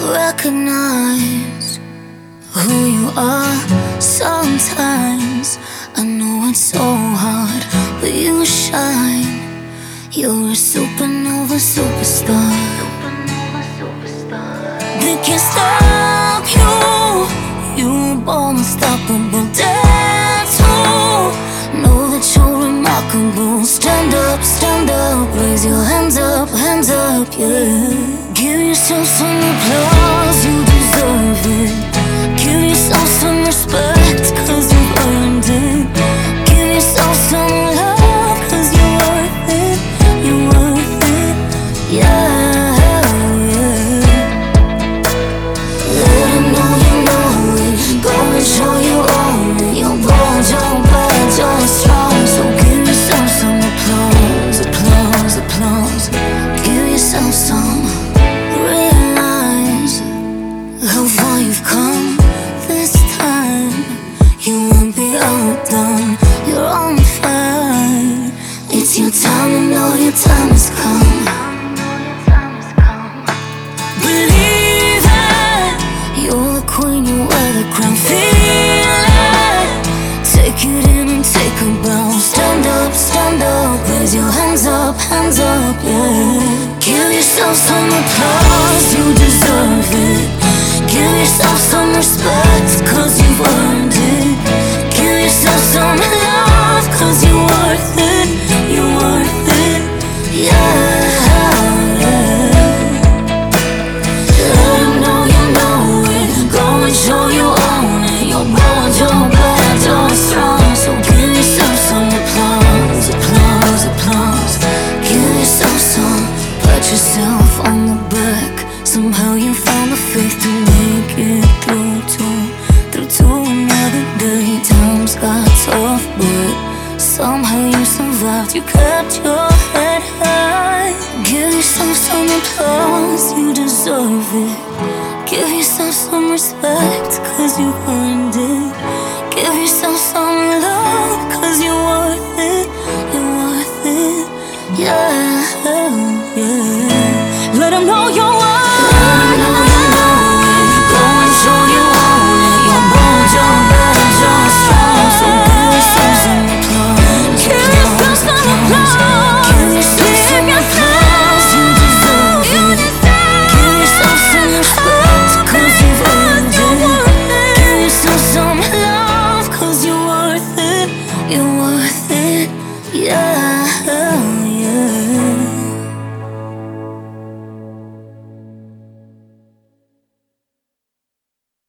recognize who you are. Sometimes I know it's so hard, but you shine. You're a supernova superstar. They can't stop you. You're born unstoppable. Dare to know that you're remarkable. Stand up, raise your hands up, yeah. Give yourself some applause, you deserve it. Give yourself some respect, cause you've earned it. Give yourself some love, cause you're worth it. You're worth it, yeah, yeah. Let them know you know it. Go and show you own it. You're bold, you're bad, you're strong. So give yourself some applause, applause, applause. Give yourself some. Realize how far you've come. This time you won't be outdone. You're on fire. It's your time to know your time has come. Believe it. You're the queen, you wear the crown. Feel it. Take it in and take a bow. Stand up, raise your hands up, yeah. Give yourself some applause, you deserve it. Give yourself some respect, cause you've earned it. Give yourself some love, cause you're worth it. You're worth it, yeah, yeah. Let them know you know it. Go and show you own it. You're bold, you're bad, you're strong. So give yourself some applause, applause, applause. Give yourself some. Pat yourself on the back. Somehow you found the faith to make it through to another day. Times got tough, but somehow you survived. You kept your head high. Give yourself some applause, you deserve it. Give yourself some respect, cause you earned it. Give yourself some